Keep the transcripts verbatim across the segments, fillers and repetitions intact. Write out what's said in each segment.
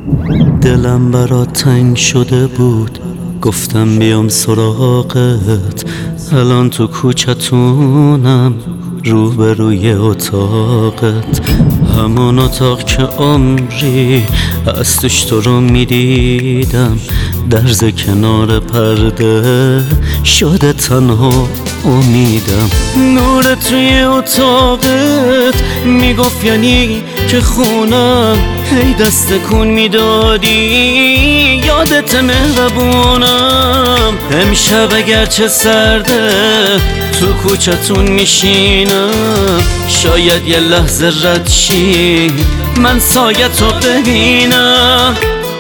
دلم برات تنگ شده بود، گفتم بیام سراغت. الان تو کوچتونم روبروی اتاقت، همون اتاق که عمری از توش تو رو میدیدم. درز کنار پرده شده تنها امیدم. نور توی اتاقت میگفت یعنی که خونم، هی دست کن میدادی یادت مهربونم. امشب اگرچه سرده تو کوچتون میشینم، شاید یه لحظه رد شی من سایتو ببینم.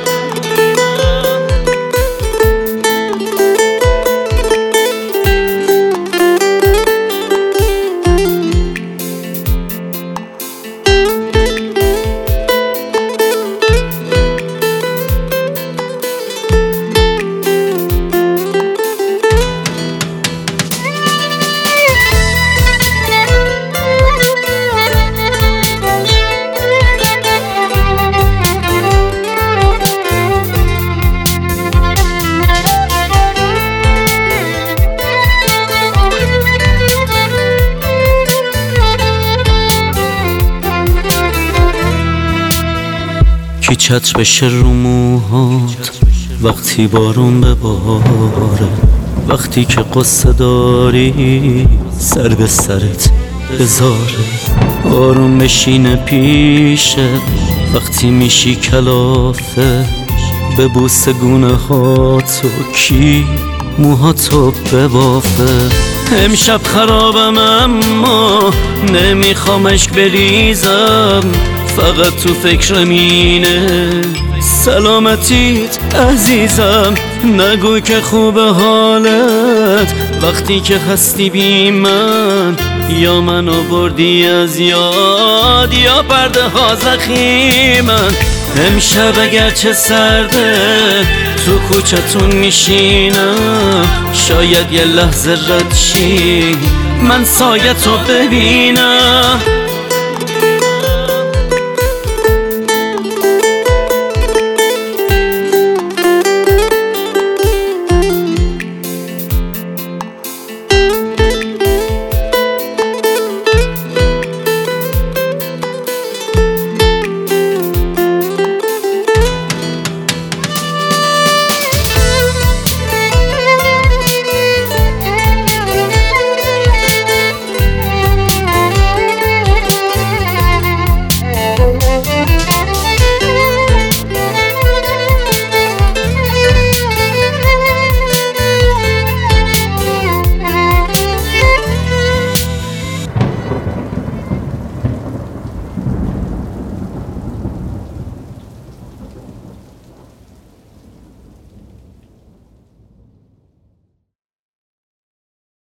کی چتر بشه رو موهات وقتی بارون بباره، وقتی که قصه داری سر به سرت بذاره. آروم بشینه پیشه وقتی میشی کلافه، ببوسه گونه هاتو کی موهاتو ببافه. امشب خرابم اما نمیخوام اشک بریزم، فقط تو فکرم اینه سلامتیت عزیزم. نگوی که خوب حالت وقتی که هستی بی من، یا منو بردی از یاد یا پرده ها زخیمن. امشب اگرچه سرده تو کوچتون میشینم، شاید یه لحظه رد شی من سایتو ببینم.